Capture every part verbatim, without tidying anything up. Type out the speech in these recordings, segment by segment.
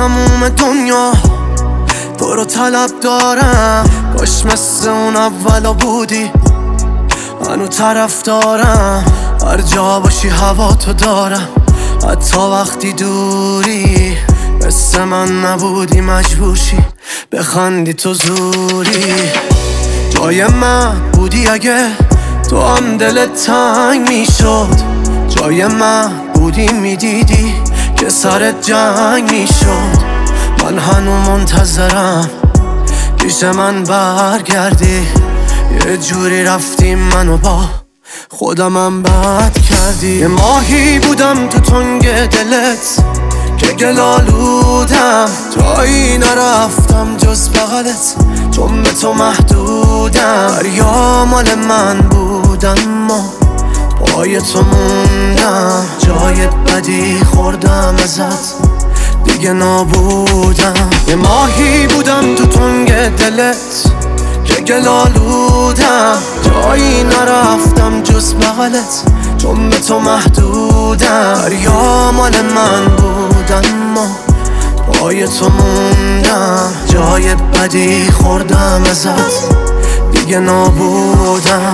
تموم دنیا تو رو طلب دارم. کاش مثل اون اولا بودی، منو طرف دارم. هر جا باشی هوا تو دارم، حتی وقتی دوری. مثل من نبودی مجبورشی بخندی تو زوری. جای من بودی اگه تو هم دلت تنگ میشد. جای من بودی میدیدی که سرت جنگ میشد. من هنو منتظرم پیش من برگردی. یه جوری رفتی منو با خودمم بد کردی. یه ماهی بودم تو تنگ دلت که گلالودم. جایی نرفتم جز بغلت، چون به تو محدودم. دریا مال من بودم، ما پای تو موندم. جای بدی خوردم ازت، دیگه نابودم. یه ماهی بودم تو تنگ دلت که گلالودم. جایی نرفتم جز بغلت، چون به تو محدودم. دریا مال من بودم، ما پای تو موندم. جای بدی خوردم ازت، دیگه نابودم.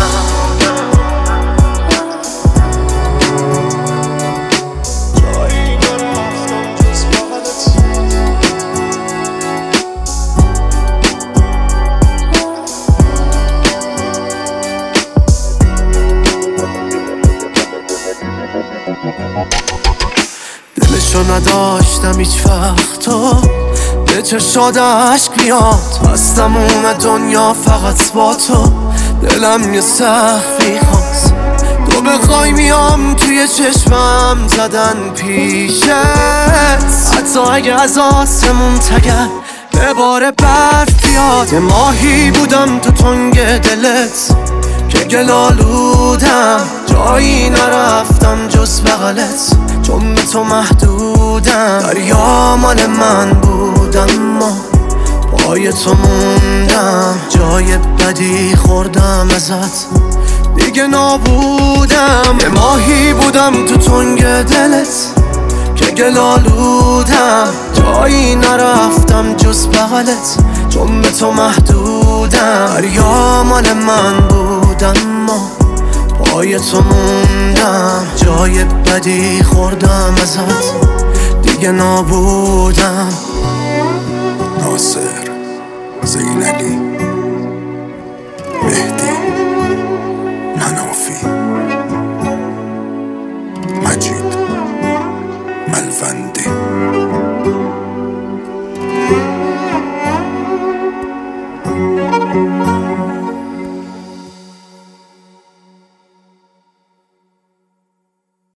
دلشو نداشتم هیچ وقت، تو به چشاد عشق میاد. از تموم دنیا فقط با تو دلم یه سخفی خواست. تو بخوای میام توی چشمم زدن پیشت، حتی اگه از آسمون تگر به بار برف بیاد. یه ماهی بودم تو تنگ دلت که گلالودم. جایی نرفتم جز بغلت، چون به تو محدودم. دریا مال من بودم، ما پای تو موندم. جای بدی خوردم ازت، دیگه نابودم. یه ماهی بودم تو تنگ دلت که گلالودم. جایی نرفتم جز بغلت، چون به تو محدودم. دریا مال من بودم، ما پای تو موندم. جای بدی خوردم ازت، دیگه نابودم. ناصر، زین علی، مهدی، مناف